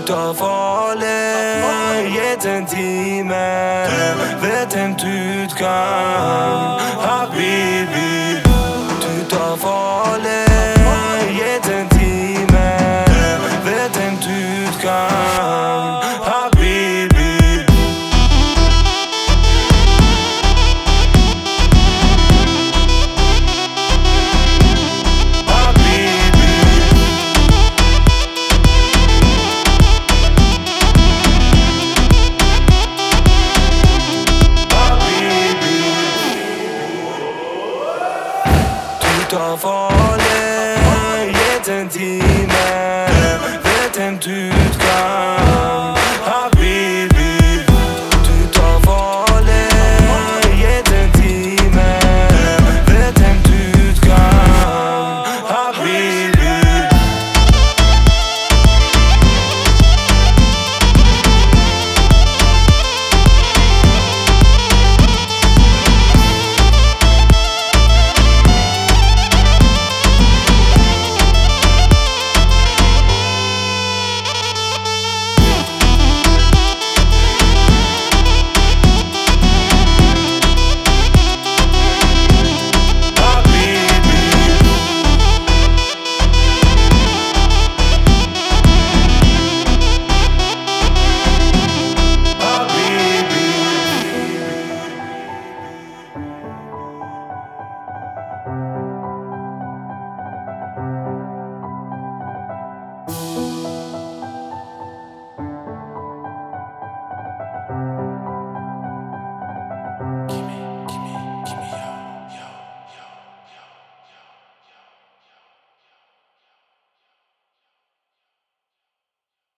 ta farlig, gitt en time. Vet en utgang, habibi. Du tar farlig, gitt en time. Vet en utgang, habibi. Ta farlig, gitt en time. Vet en utgang, habibi. Du tar farlig, gitt en time. Vet en utgang, habibi.